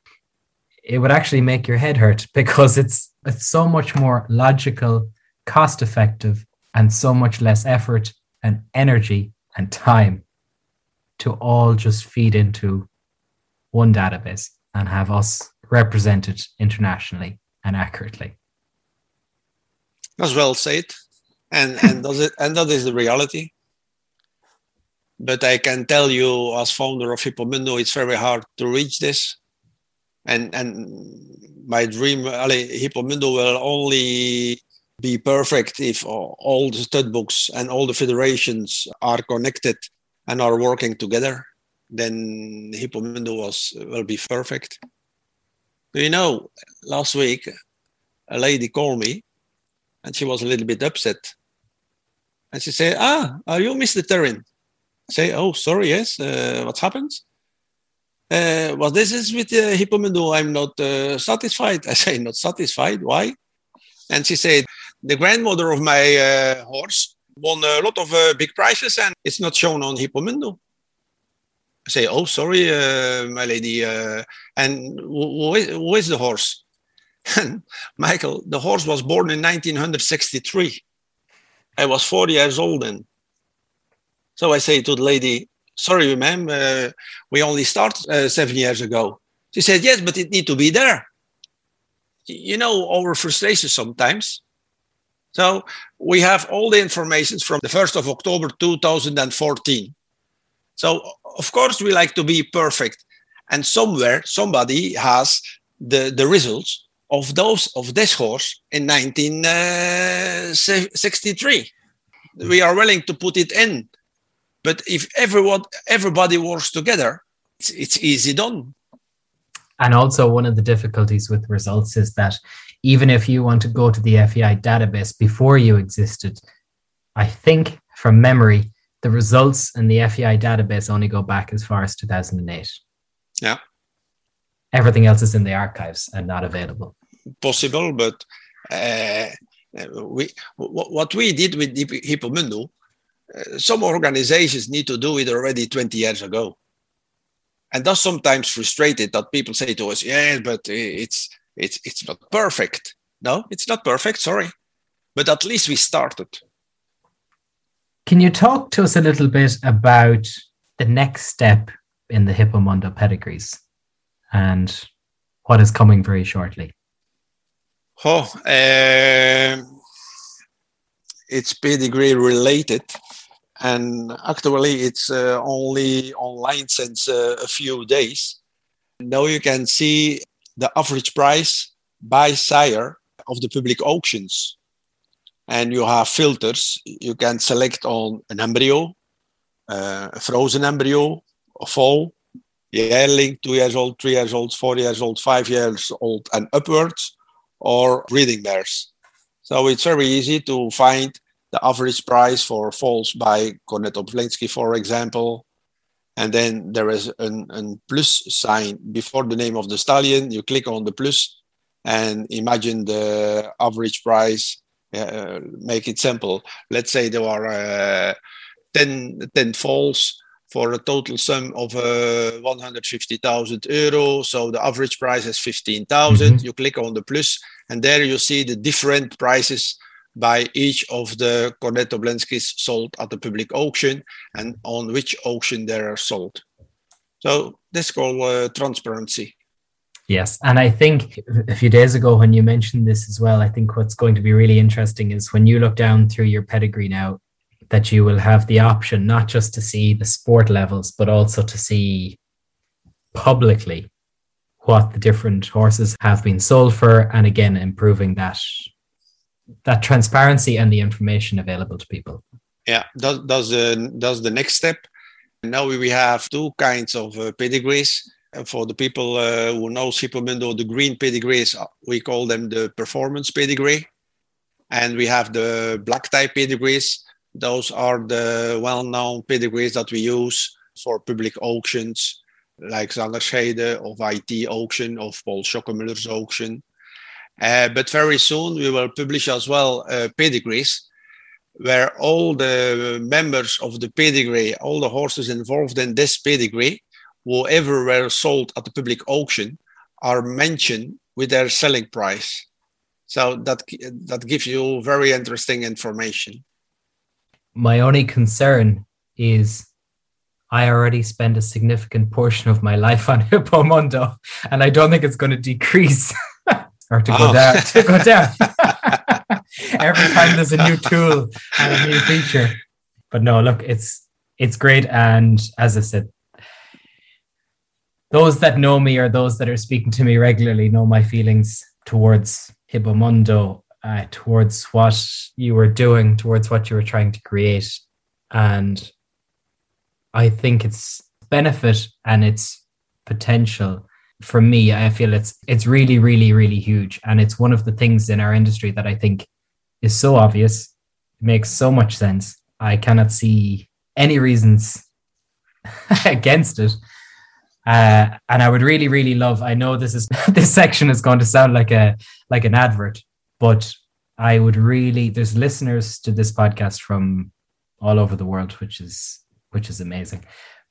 it would actually make your head hurt, because it's it's so much more logical, cost effective, and so much less effort and energy and time to all just feed into one database and have us represented internationally and accurately. That's well said. And and does it and that is the reality. But I can tell you, as founder of Hippomundo, it's very hard to reach this. And and my dream, Hippomundo will only be perfect if all the stud books and all the federations are connected and are working together. Then Hippomundo was will be perfect. You know, last week a lady called me, and she was a little bit upset. And she said, "Ah, are you Mister Terrin?" I say, "Oh, sorry, yes. Uh, what happened?" Uh, well, this is with uh, Hippomundo. I'm not uh, satisfied. I say, "Not satisfied? Why?" And she said, "The grandmother of my uh, horse won a lot of uh, big prizes, and it's not shown on Hippomundo." I say, "Oh, sorry, uh, my lady. Uh, and who is, who is the horse?" And Michael, the horse was born in nineteen sixty-three. I was forty years old then. So I say to the lady, "Sorry, ma'am, uh, we only started uh, seven years ago." She said, "Yes, but it need to be there." You know, our frustration sometimes. So we have all the information from the first of October two thousand fourteen. So, of course, we like to be perfect. And somewhere, somebody has the, the results of those of this horse in nineteen sixty-three. We are willing to put it in. But if everyone, everybody works together, it's, it's easy done. And also one of the difficulties with results is that even if you want to go to the F E I database before you existed, I think from memory, the results in the F E I database only go back as far as two thousand eight. Yeah. Everything else is in the archives and not available. Possible, but uh, we what we did with Hippomundo, uh, some organizations need to do it already twenty years ago. And that's sometimes frustrated that people say to us, "Yeah, but it's it's it's not perfect." No, it's not perfect, sorry. But at least we started. Can you talk to us a little bit about the next step in the Hippomundo pedigrees and what is coming very shortly? Oh, uh, it's pedigree related. And actually, it's uh, only online since uh, a few days. Now you can see the average price by sire of the public auctions. And you have filters. You can select on an embryo, uh, a frozen embryo, a foal, yearling, two years old, three years old, four years old, five years old, and upwards, or breeding mares. So it's very easy to find the average price for foals by Cornetto Blenski, for example. And then there is an, an plus sign before the name of the stallion. You click on the plus and imagine the average price. Uh, make it simple. Let's say there are uh, ten, ten foals for a total sum of uh, one hundred fifty thousand euro. So the average price is fifteen thousand. Mm-hmm. You click on the plus, and there you see the different prices by each of the Cornetto Blenskis sold at the public auction and on which auction they are sold. So that's called uh, transparency. Yes, and I think a few days ago when you mentioned this as well, I think what's going to be really interesting is when you look down through your pedigree now, that you will have the option not just to see the sport levels, but also to see publicly what the different horses have been sold for, and again, improving that that transparency and the information available to people. Yeah, that's, that's, the, that's the next step. Now we have two kinds of uh, pedigrees. For the people uh, who know Hippomundo, the green pedigrees, we call them the performance pedigree. And we have the black tie pedigrees. Those are the well-known pedigrees that we use for public auctions, like Zanderscheide of I T auction, of Paul Schockemüller's auction. Uh, but very soon we will publish as well uh, pedigrees, where all the members of the pedigree, all the horses involved in this pedigree, whoever were sold at the public auction, are mentioned with their selling price. So that that gives you very interesting information. My only concern is I already spend a significant portion of my life on Hippomundo, and I don't think it's going to decrease or to go oh. down. To go down. Every time there's a new tool and a new feature. But no, look, it's it's great. And as I said, those that know me or those that are speaking to me regularly know my feelings towards Hippomundo, uh, towards what you were doing, towards what you were trying to create. And I think its benefit and its potential, for me, I feel it's it's really, really, really huge. And it's one of the things in our industry that I think is so obvious. It makes so much sense. I cannot see any reasons against it. Uh, and I would really, really love, I know this is this section is going to sound like a like an advert, but I would really, there's listeners to this podcast from all over the world, which is which is amazing.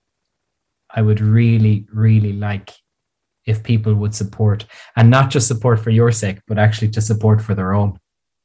I would really, really like if people would support, and not just support for your sake, but actually to support for their own.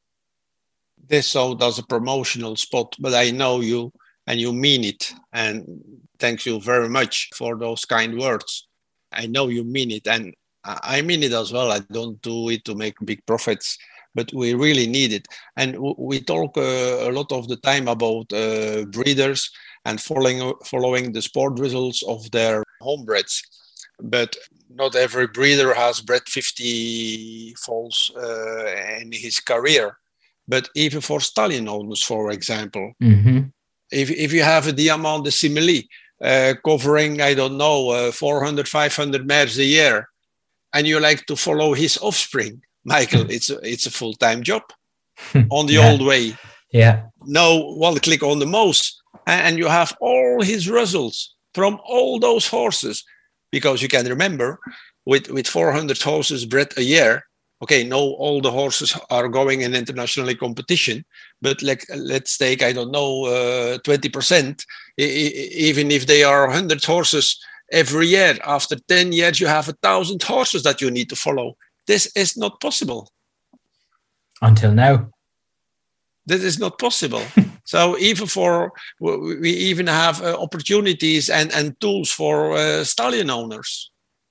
This so does a promotional spot, but I know you and you mean it. And thank you very much for those kind words. I know you mean it, and I mean it as well. I don't do it to make big profits, but we really need it. And we talk uh, a lot of the time about uh, breeders and following following the sport results of their homebreds. But not every breeder has bred fifty foals uh, in his career. But even for stallion owners, for example, mm-hmm. if if you have a Diamant de Simili uh, covering, I don't know, uh, four hundred, five hundred mares a year, and you like to follow his offspring, Michael, it's a, it's a full-time job on the yeah. old way. Yeah. No one click on the mouse, and you have all his results from all those horses, because you can remember with, with four hundred horses bred a year, okay, no, all the horses are going in international competition, but like, let's take, I don't know, uh, twenty percent, I- I- even if they are one hundred horses every year, after ten years, you have a thousand horses that you need to follow. This is not possible. Until now. This is not possible. So even for, we even have uh, opportunities and, and tools for uh, stallion owners.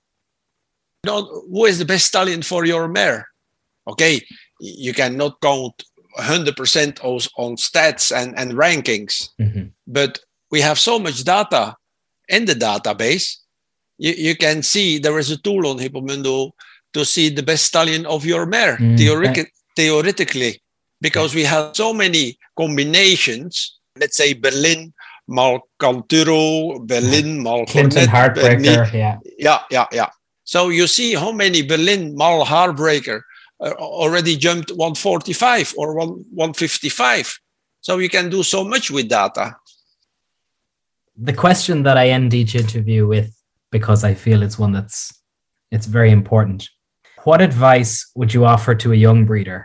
You know, who is the best stallion for your mare? Okay, you cannot count one hundred percent on, on stats and, and rankings, mm-hmm. but we have so much data in the database. You, you can see there is a tool on Hippomundo to see the best stallion of your mare, mm-hmm. theoretic, theoretically, because we have so many combinations. Let's say Berlin, Malcanturo, Berlin, Mal Clinton Heartbreaker, yeah. Yeah, yeah, yeah. So you see how many Berlin Mal Heartbreaker uh, already jumped one forty-five or one fifty-five. So you can do so much with data. The question that I end each interview with, because I feel it's one that's it's very important. What advice would you offer to a young breeder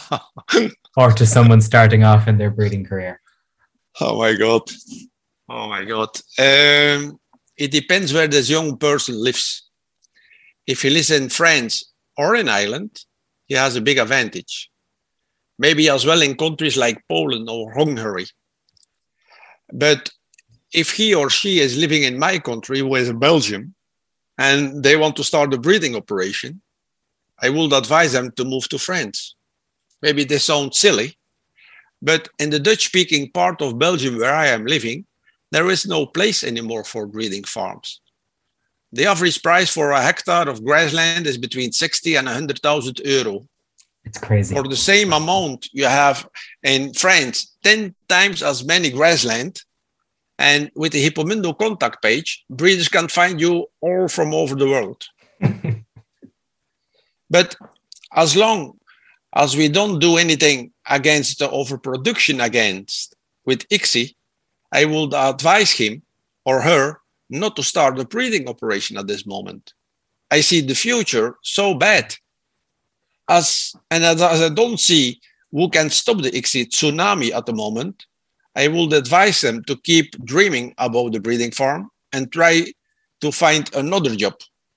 or to someone starting off in their breeding career? Oh my God. Oh my God. Um, it depends where this young person lives. If he lives in France or in Ireland, he has a big advantage. Maybe as well in countries like Poland or Hungary. But if he or she is living in my country, which is Belgium, and they want to start a breeding operation, I would advise them to move to France. Maybe this sounds silly, but in the Dutch-speaking part of Belgium where I am living, there is no place anymore for breeding farms. The average price for a hectare of grassland is between sixty and one hundred thousand euro. It's crazy. For the same amount, you have in France ten times as many grassland. And with the Hippomundo contact page, breeders can find you all from over the world. But as long as we don't do anything against the overproduction against with I C S I, I would advise him or her not to start the breeding operation at this moment. I see the future so bad. As and as, as I don't see who can stop the I C S I tsunami at the moment, I would advise them to keep dreaming about the breeding farm and try to find another job.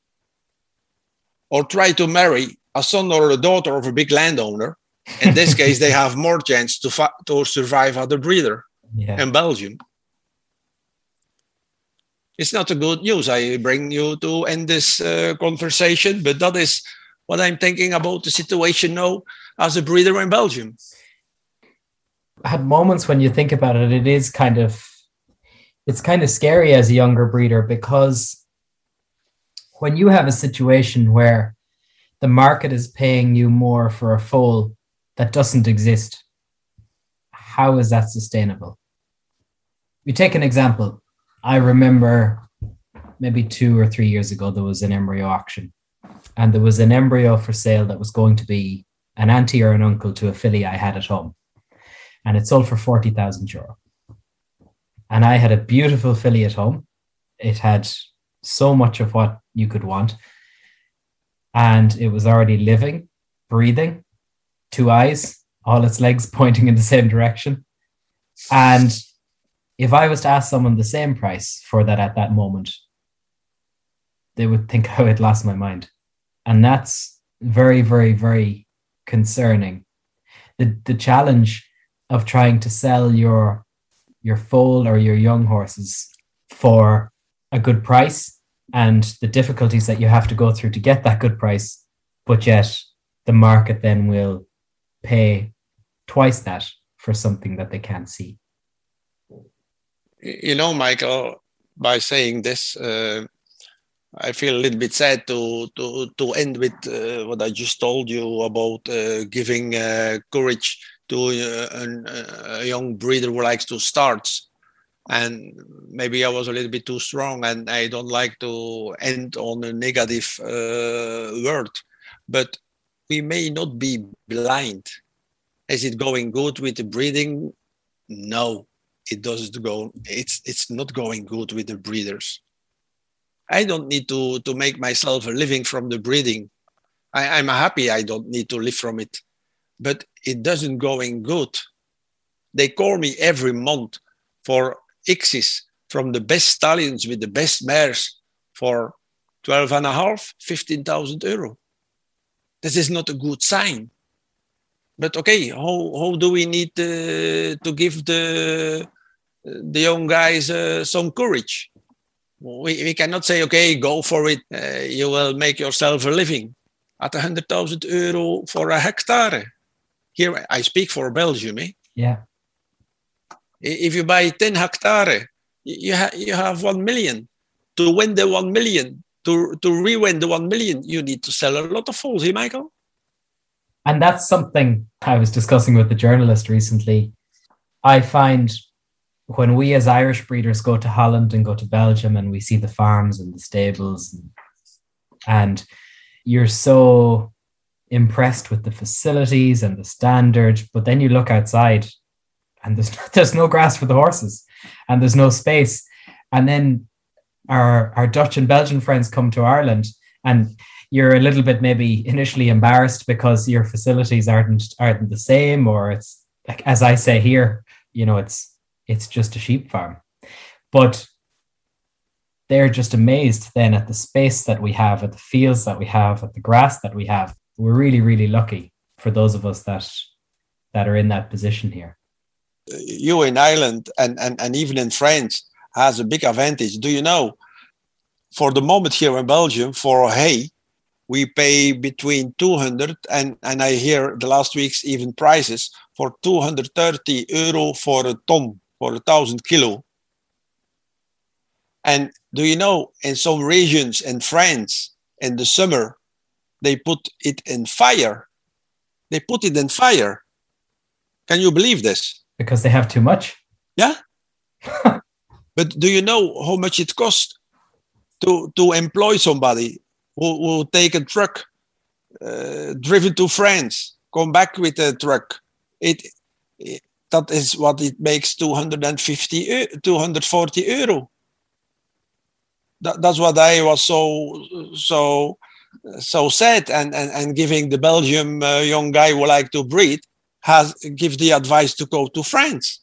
Or try to marry a son or a daughter of a big landowner. In this case, they have more chance to, fa- to survive as a breeder yeah. in Belgium. It's not a good news. I bring you to end this uh, conversation, but that is what I'm thinking about the situation now as a breeder in Belgium. At moments when you think about it, it is kind of, it's kind of scary as a younger breeder, because when you have a situation where the market is paying you more for a foal that doesn't exist, how is that sustainable? We take an example. I remember maybe two or three years ago, there was an embryo auction, and there was an embryo for sale that was going to be an auntie or an uncle to a filly I had at home. And it sold for forty thousand euro. And I had a beautiful filly at home. It had so much of what you could want. And it was already living, breathing, two eyes, all its legs pointing in the same direction. And if I was to ask someone the same price for that at that moment, they would think I had lost my mind. And that's very, very, very concerning. The, the challenge of trying to sell your your foal or your young horses for a good price, and the difficulties that you have to go through to get that good price, but yet the market then will pay twice that for something that they can't see. You know, Michael, by saying this, uh, I feel a little bit sad to to to end with uh, what I just told you about uh, giving uh, courage to a, a young breeder who likes to start. And maybe I was a little bit too strong, and I don't like to end on a negative uh, word, but we may not be blind. Is it going good with the breeding? No, it doesn't go. It's it's not going good with the breeders. I don't need to, to make myself a living from the breeding. I, I'm happy I don't need to live from it. But it doesn't going good. They call me every month for I C S I from the best stallions with the best mares for twelve and a half, fifteen thousand euro. This is not a good sign. But okay, how, how do we need uh, to give the, the young guys uh, some courage? We, we cannot say, okay, go for it. Uh, you will make yourself a living at one hundred thousand euro for a hectare. Here, I speak for Belgium. Eh? Yeah. If you buy ten hectare, you, ha- you have one million. To win the one million, to, to re-win the one million, you need to sell a lot of foals, eh, Michael? And that's something I was discussing with the journalist recently. I find when we as Irish breeders go to Holland and go to Belgium and we see the farms and the stables, and, and you're so impressed with the facilities and the standard, but then you look outside and there's no, there's no grass for the horses and there's no space. And then our, our Dutch and Belgian friends come to Ireland, and you're a little bit maybe initially embarrassed because your facilities aren't aren't the same, or it's like, as I say here, you know, it's it's just a sheep farm. But they're just amazed then at the space that we have, at the fields that we have, at the grass that we have. We're really, really lucky for those of us that that are in that position here. You in Ireland and, and, and even in France has a big advantage. Do you know, for the moment here in Belgium, for hay, we pay between two hundred and, and I hear the last week's even prices for two hundred thirty euro for a ton, for a thousand kilo. And do you know, in some regions in France, in the summer, they put it in fire they put it in fire. Can you believe this? Because they have too much? Yeah. But do you know how much it costs to, to employ somebody who will take a truck uh, driven to France, come back with a truck? It, it that is what it makes two hundred fifty, two hundred forty euro. That, that's what I was so so so sad and, and, and giving the Belgium uh, young guy who like to breed has give the advice to go to France.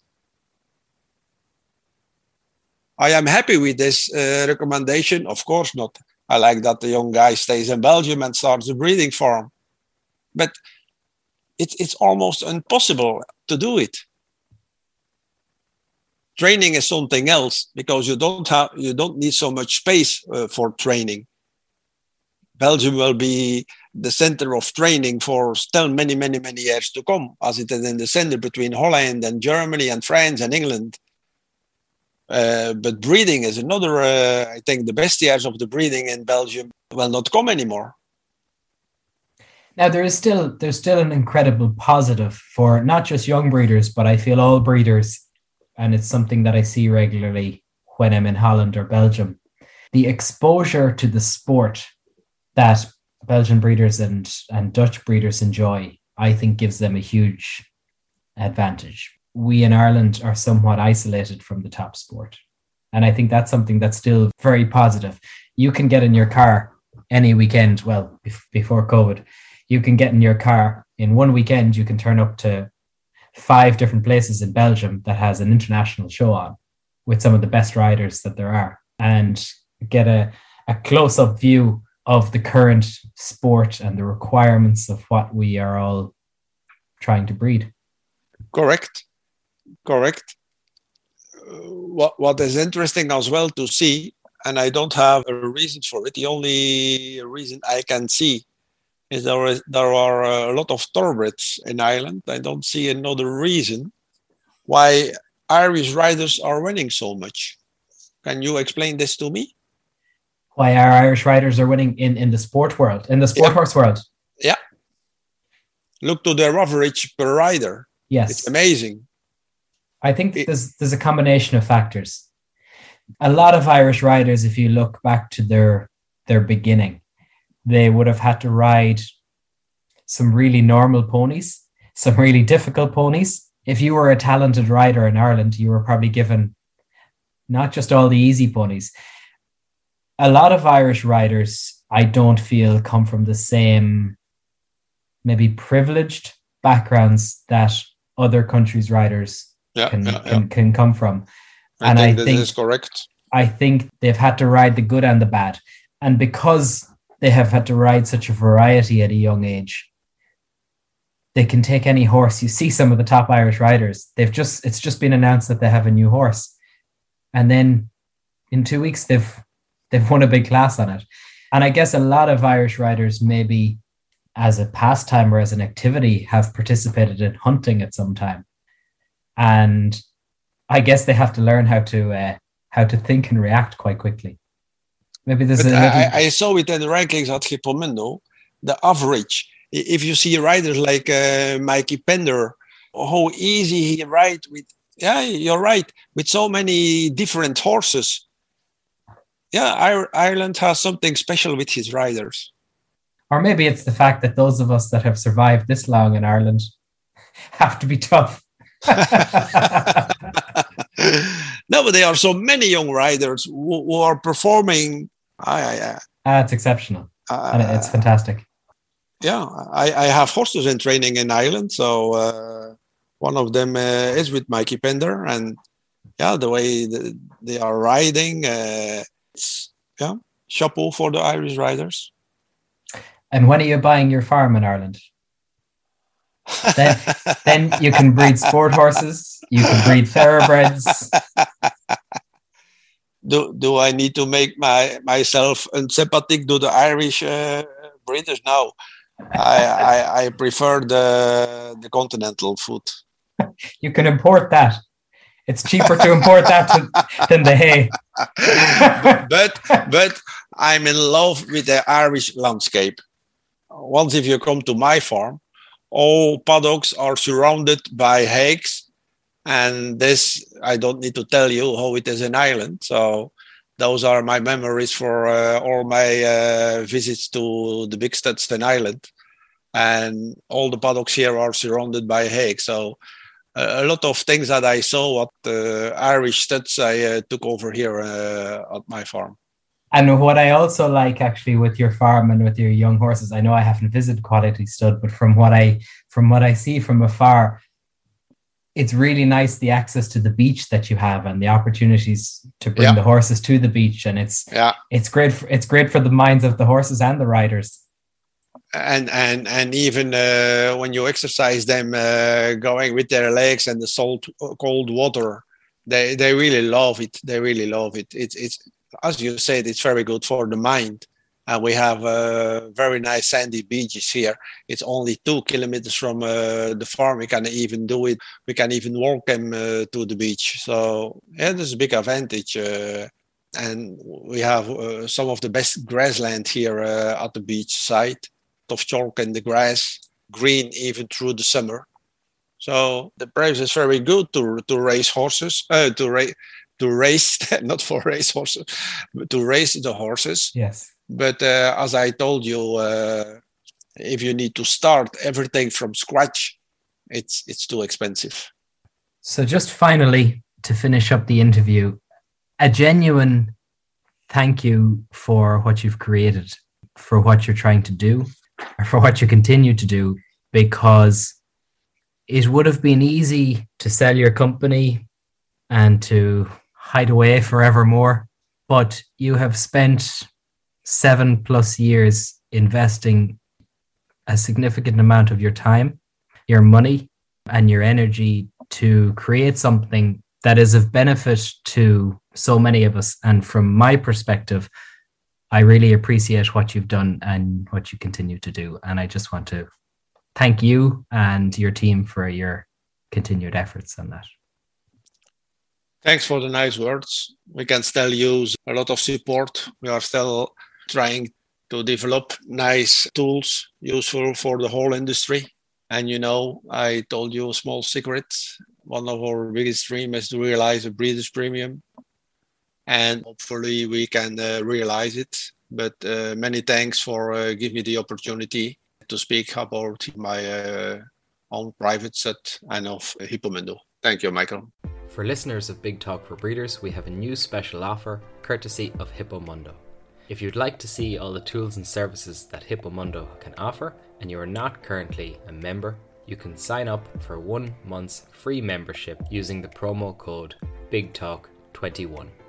I am happy with this uh, recommendation. Of course not. I like that the young guy stays in Belgium and starts a breeding farm. But it, it's almost impossible to do it. Training is something else because you don't have you don't need so much space uh, for training. Belgium will be the center of training for still many, many, many years to come, as it is in the center between Holland and Germany and France and England. Uh, but breeding is another, uh, I think the best years of the breeding in Belgium will not come anymore. Now, there is still there's still an incredible positive for not just young breeders, but I feel all breeders, and it's something that I see regularly when I'm in Holland or Belgium. The exposure to the sport that Belgian breeders and, and Dutch breeders enjoy, I think gives them a huge advantage. We in Ireland are somewhat isolated from the top sport. And I think that's something that's still very positive. You can get in your car any weekend, well, before COVID, you can get in your car in one weekend, you can turn up to five different places in Belgium that has an international show on with some of the best riders that there are and get a, a close-up view of the current sport and the requirements of what we are all trying to breed. Correct. Correct. Uh, what what is interesting as well to see, and I don't have a reason for it, the only reason I can see is there, is, there are a lot of thoroughbreds in Ireland. I don't see another reason why Irish riders are winning so much. Can you explain this to me? Why our Irish riders are winning in, in the sport world, in the sport yeah. horse world. Yeah. Look to their average per rider. Yes. It's amazing. I think it, there's there's a combination of factors. A lot of Irish riders, if you look back to their their beginning, they would have had to ride some really normal ponies, some really difficult ponies. If you were a talented rider in Ireland, you were probably given not just all the easy ponies. A lot of Irish riders, I don't feel, come from the same maybe privileged backgrounds that other countries' riders yeah, can, yeah, can yeah. can come from. I and think I that think is correct. I think they've had to ride the good and the bad. And because they have had to ride such a variety at a young age, they can take any horse. You see some of the top Irish riders, they've just it's just been announced that they have a new horse. And then in two weeks they've they've won a big class on it. And I guess a lot of Irish riders maybe as a pastime or as an activity have participated in hunting at some time. And I guess they have to learn how to uh, how to think and react quite quickly. Maybe there's but a little... I, I saw it in the rankings at Schipholmundo, the average. If you see riders like uh, Mikey Pender, how easy he rides with, yeah, you're right, with so many different horses. Yeah, Ireland has something special with his riders. Or maybe it's the fact that those of us that have survived this long in Ireland have to be tough. No, but there are so many young riders who, who are performing. I, I, ah, it's exceptional. Uh, and it's fantastic. Yeah, I, I have horses in training in Ireland. So uh, one of them uh, is with Mikey Pender. And yeah, the way the, they are riding, uh, it's, yeah, chapeau for the Irish riders. And when are you buying your farm in Ireland? then, then you can breed sport horses, you can breed thoroughbreds. Do do I need to make my myself unsympathetic to the Irish uh, breeders? No, I, I I prefer the the continental food. You can import that. It's cheaper to import that to, than the hay. but but I'm in love with the Irish landscape. Once if you come to my farm, all paddocks are surrounded by hags. And this, I don't need to tell you how it is in Ireland. So those are my memories for uh, all my uh, visits to the big studs in Ireland. And all the paddocks here are surrounded by hags. So uh, a lot of things that I saw at the Irish studs, I uh, took over here uh, at my farm. And what I also like actually with your farm and with your young horses, I know I haven't visited Quality Stud, but from what I from what I see from afar, it's really nice the access to the beach that you have and the opportunities to bring yeah. the horses to the beach, and it's yeah. it's great. For, it's great for the minds of the horses and the riders. And and and even uh, when you exercise them, uh, going with their legs and the salt, cold water, they they really love it. They really love it. It's it's as you said, it's very good for the mind. And we have uh, very nice sandy beaches here. It's only two kilometers from uh, the farm. We can even do it. We can even walk them uh, to the beach. So yeah, there's a big advantage. Uh, and we have uh, some of the best grassland here uh, at the beach side. Of chalk and the grass, green even through the summer. So the price is very good to to raise horses, uh, to race, to race, not for race horses, but to race the horses. Yes. But uh, as I told you, uh, if you need to start everything from scratch, it's it's too expensive. So just finally, to finish up the interview, a genuine thank you for what you've created, for what you're trying to do, or for what you continue to do, because it would have been easy to sell your company and to hide away forevermore, but you have spent seven plus years investing a significant amount of your time, your money, and your energy to create something that is of benefit to so many of us. And from my perspective, I really appreciate what you've done and what you continue to do. And I just want to thank you and your team for your continued efforts on that. Thanks for the nice words. We can still use a lot of support. We are still trying to develop nice tools useful for the whole industry. And you know, I told you a small secret. One of our biggest dreams is to realize a breeder's premium. And hopefully we can uh, realize it. But uh, many thanks for uh, giving me the opportunity to speak about my uh, own private set and of Hippomundo. Thank you, Michael. For listeners of Big Talk for Breeders, we have a new special offer courtesy of Hippomundo. If you'd like to see all the tools and services that Hippomundo can offer and you are not currently a member, you can sign up for one month's free membership using the promo code Big Talk twenty-one.